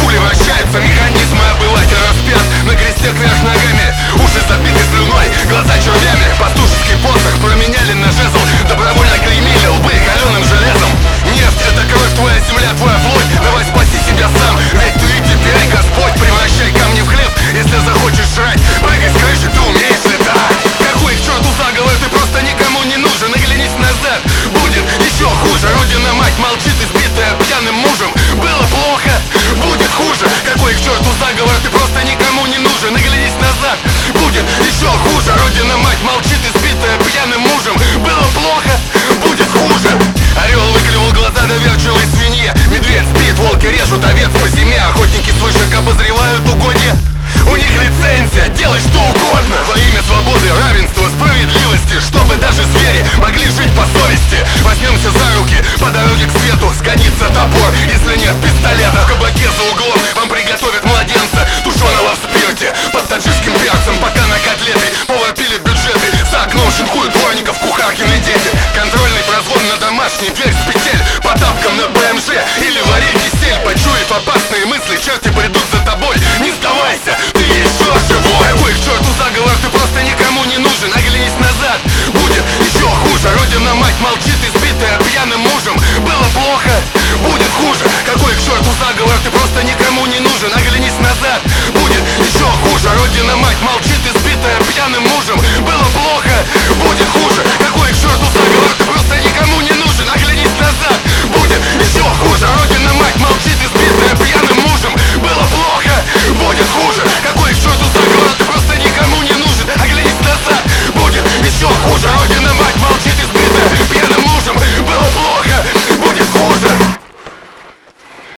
Пули вращаются, механизмы, обыватель распят на кресте кверх ногами, уши забиты слюной, глаза червями. Пастушеский посох променяли на жезл, добровольно клеймили лбы каленым железом. Нефть — это кровь, твоя земля, твоя плоть. Давай спаси себя сам, ведь ты теперь Господь. Превращай камни в хлеб, если захочешь жрать. Прыгай с крыши, ты умеешь летать. Какой к черту заговор, ты просто никому не нужен. Оглянись назад, будет еще хуже. Родина мать молчит, избитая пьяным мужем. Было плохо, будет хуже. Какой к черту заговор, ты просто никому не нужен. Оглянись назад, будет еще хуже. Родина мать молчит, избитая пьяным мужем. Было плохо, будет хуже. Орел выклевал глаза доверчивой свинье. Медведь спит, волки режут овец по зиме. Охотники свыше обозревают угодья. У них лицензия, делай что угодно во имя свободы, равенства, справедливости, чтобы даже звери могли жить по совести. Возьмемся за руки по дороге к свету. Сгодится топор, если нет пистолета. В кабаке за углом вам приготовят младенца, тушеного в спирте под таджикским перцем. Пока на котлеты повар пилит бюджеты, за окном шинкуют дворников кухаркины дети. Контрольный прозвон на домашний, дверь с петель, по тапкам на БМЖ или вари кисель. Почуяв опасные мысли, черти придут за тобой. Не сдавайся, ты еще живой. Какой к черту заговор, ты просто никому не нужен. Оглянись назад, будет еще хуже. Родина мать молчит, избитая пьяным мужем. Было плохо, будет хуже. Какой к черту заговор, ты просто никому не нужен. Оглянись назад, будет еще хуже. Родина мать молчит.